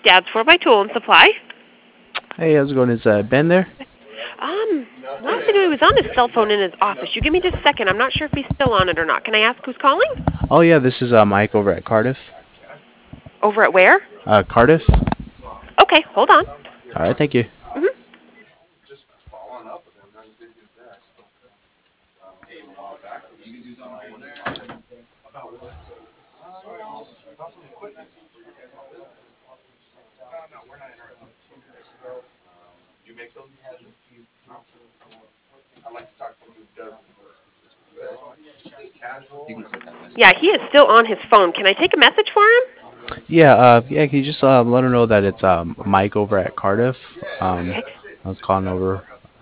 Dad's 4x Tool and Supply. Hey, how's it going? Is Ben there? Last I knew he was on his cell phone in his office. You give me just a second. I'm not sure if he's still on it or not. Can I ask who's calling? Oh yeah, this is Mike over at Cardiff. Over at where? Cardiff. Okay, hold on. All right, thank you. Mhm. Yeah, he is still on his phone. Can I take a message for him? Yeah, yeah. Can you just let her know that it's Mike over at Cardiff? Okay. I was calling over.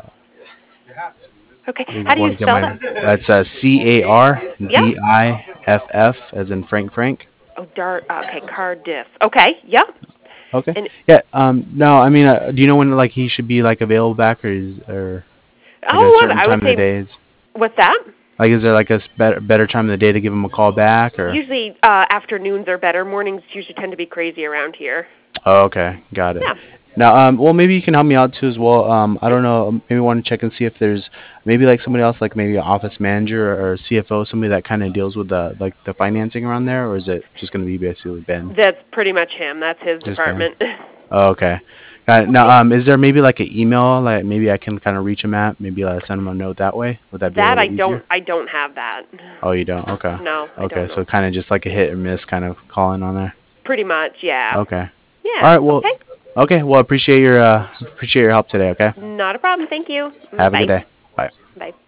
Okay. You How do you want to get spell my? that? That's Yeah. Cardiff, as in Frank. Oh, okay, Cardiff. Okay. Yep. Okay. And Yeah. No, I mean, do you know when like he should be like available back, or like a certain I would time of the say day? what's that? Like, is there like a better time of the day to give him a call back, or? Usually afternoons are better. Mornings usually tend to be crazy around here. Oh, okay, got it. Yeah. Now, well, maybe you can help me out too as well. I don't know. Maybe want to check and see if there's maybe like somebody else, like maybe an office manager or CFO, somebody that kind of deals with the like the financing around there, or is it just going to be basically Ben? That's pretty much him. That's his Just Ben. department. Oh, okay. Got it. Now, Okay. is there maybe like an email, like maybe I can kind of reach him at, maybe send him a note that way? Would that be a That little easier? I don't have that. Oh, you don't? Okay. No, I Okay, don't know. so kind of just like a hit or miss kind of calling on there. Pretty much, yeah. Okay. All Yeah. right. Well. Okay. Okay. Well, appreciate your help today. Okay. Not a problem. Thank you. Have a good Bye. day. Bye. Bye.